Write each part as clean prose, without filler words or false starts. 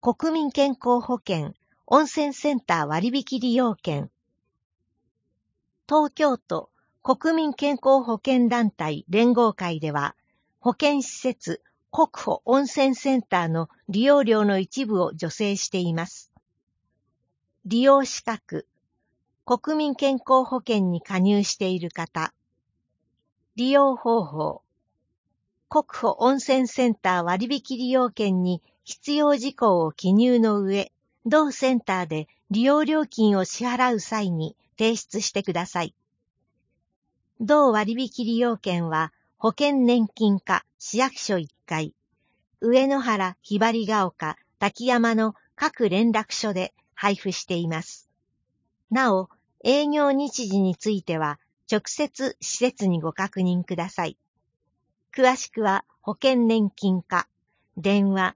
国民健康保険温泉センター割引利用券。東京都国民健康保険団体連合会では、保健施設国保温泉センターの利用料の一部を助成しています。利用資格、国民健康保険に加入している方。利用方法、国保温泉センター割引利用券に必要事項を記入の上、同センターで利用料金を支払う際に提出してください。同割引利用券は保険年金課市役所1階、上野原ひばりが丘滝山の各連絡所で配布しています。なお、営業日時については直接施設にご確認ください。詳しくは保険年金課、電話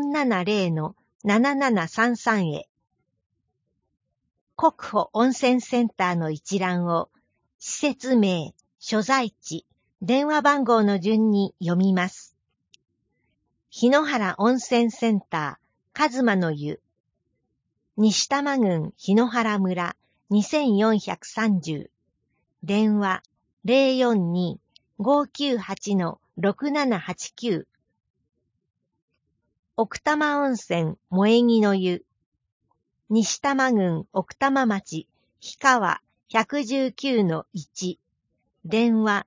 470-7733 へ。国保温泉センターの一覧を施設名、所在地、電話番号の順に読みます。日野原温泉センター、一馬の湯。西多摩郡日野原村2430。電話 042-598-6789。奥多摩温泉萌木の湯。西多摩郡奥多摩町氷川 119-1。電話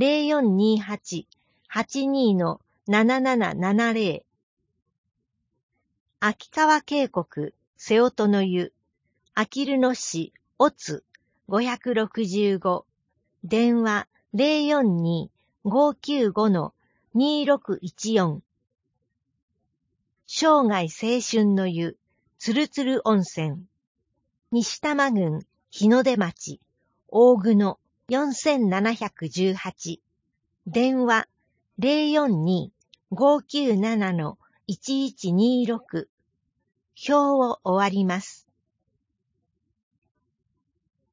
0428-82-7770。秋川渓谷瀬音の湯。あきる野市おつ565。電話 042-595-2614。生涯青春の湯つるつる温泉。西多摩郡日の出町大久野4718。電話 042-597-1126。表を終わります。